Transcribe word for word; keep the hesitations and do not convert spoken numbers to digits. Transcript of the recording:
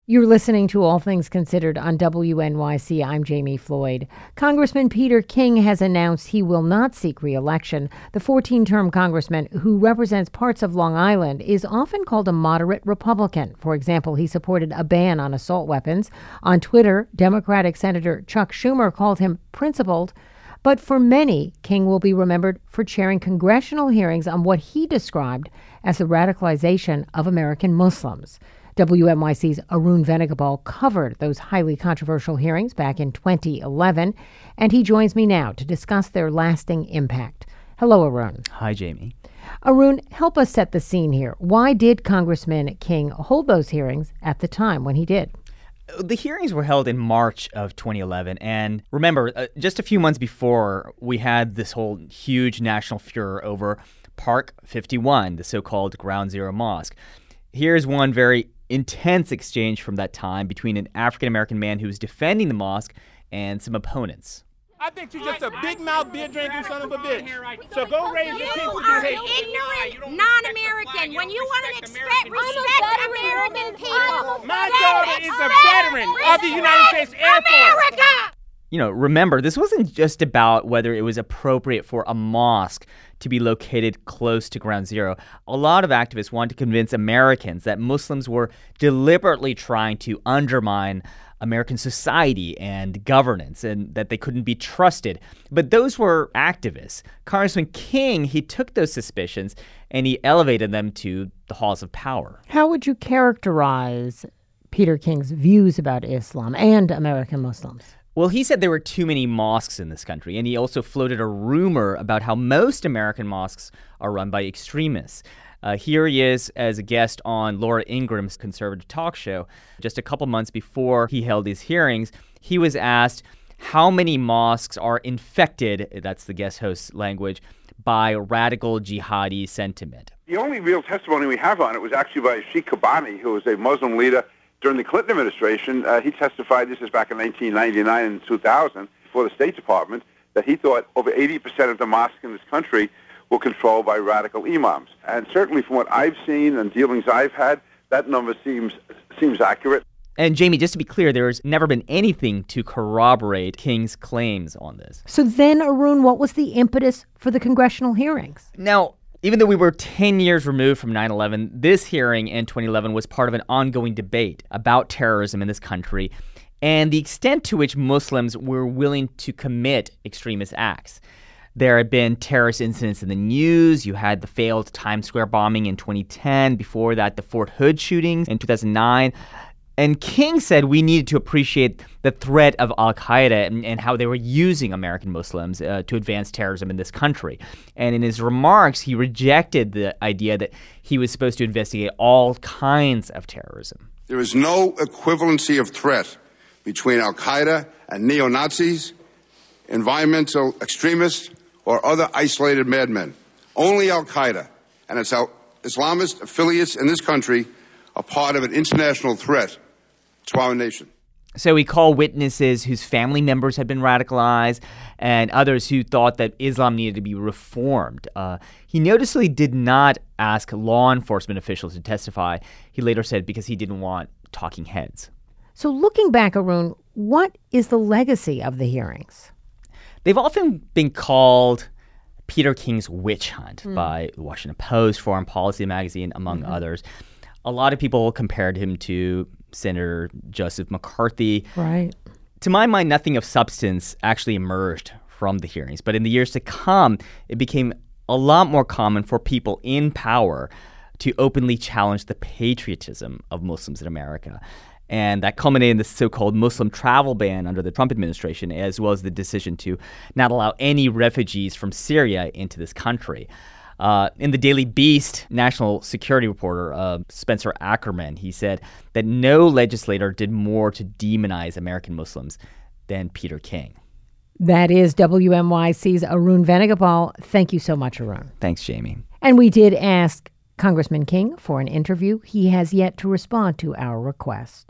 You're listening to All Things Considered on W N Y C. I'm Jamie Floyd. Congressman Peter King has announced he will not seek re-election. The fourteen-term congressman who represents parts of Long Island is often called a moderate Republican. For example, he supported a ban on assault weapons. On Twitter, Democratic Senator Chuck Schumer called him principled. But for many, King will be remembered for chairing congressional hearings on what he described as the radicalization of American Muslims. W N Y C's Arun Venugopal covered those highly controversial hearings back in twenty eleven, and he joins me now to discuss their lasting impact. Hello, Arun. Hi, Jamie. Arun, help us set the scene here. Why did Congressman King hold those hearings at the time when he did? The hearings were held in March of twenty eleven, and remember, uh, just a few months before, we had this whole huge national furor over Park fifty-one, the so-called Ground Zero Mosque. Here's one very intense exchange from that time between an African-American man who was defending the mosque and some opponents. I think you're just a big-mouth, beer-drinking son of a bitch. So go raise your kids to You do are hate. ignorant, non-American. When you want to expect respect American people, My then daughter is a expect veteran of the United States Air Force. America! You know, remember, this wasn't just about whether it was appropriate for a mosque to be located close to Ground Zero. A lot of activists wanted to convince Americans that Muslims were deliberately trying to undermine American society and governance and that they couldn't be trusted. But those were activists. Congressman King, he took those suspicions and he elevated them to the halls of power. How would you characterize Peter King's views about Islam and American Muslims? Well, he said there were too many mosques in this country, and he also floated a rumor about how most American mosques are run by extremists. Uh, here he is as a guest on Laura Ingraham's conservative talk show. Just a couple months before he held these hearings, he was asked how many mosques are infected, that's the guest host's language, by radical jihadi sentiment. The only real testimony we have on it was actually by Sheikh Kobani, who was a Muslim leader during the Clinton administration. Uh, he testified, this is back in nineteen ninety-nine and two thousand, for the State Department, that he thought over eighty percent of the mosques in this country were controlled by radical imams. And certainly from what I've seen and dealings I've had, that number seems seems accurate. And Jamie, just to be clear, there's never been anything to corroborate King's claims on this. So then, Arun, what was the impetus for the congressional hearings? Now, even though we were ten years removed from nine eleven, this hearing in twenty eleven was part of an ongoing debate about terrorism in this country and the extent to which Muslims were willing to commit extremist acts. There had been terrorist incidents in the news. You had the failed Times Square bombing in twenty ten. Before that, the Fort Hood shootings in two thousand nine. And King said we needed to appreciate the threat of al-Qaeda and, and how they were using American Muslims uh, to advance terrorism in this country. And in his remarks, he rejected the idea that he was supposed to investigate all kinds of terrorism. There is no equivalency of threat between al-Qaeda and neo-Nazis, environmental extremists, or other isolated madmen. Only al-Qaeda and its Islamist affiliates in this country are part of an international threat to our nation. So he called witnesses whose family members had been radicalized and others who thought that Islam needed to be reformed. Uh, he noticeably did not ask law enforcement officials to testify. He later said because he didn't want talking heads. So looking back, Arun, what is the legacy of the hearings? They've often been called Peter King's witch hunt mm. by the Washington Post, Foreign Policy magazine, among mm-hmm. others. A lot of people compared him to Senator Joseph McCarthy. Right. To my mind, nothing of substance actually emerged from the hearings. But in the years to come, it became a lot more common for people in power to openly challenge the patriotism of Muslims in America. And that culminated in the so-called Muslim travel ban under the Trump administration, as well as the decision to not allow any refugees from Syria into this country. Uh, in the Daily Beast, national security reporter uh, Spencer Ackerman, he said that no legislator did more to demonize American Muslims than Peter King. That is W N Y C's Arun Venugopal. Thank you so much, Arun. Thanks, Jamie. And we did ask Congressman King for an interview. He has yet to respond to our request.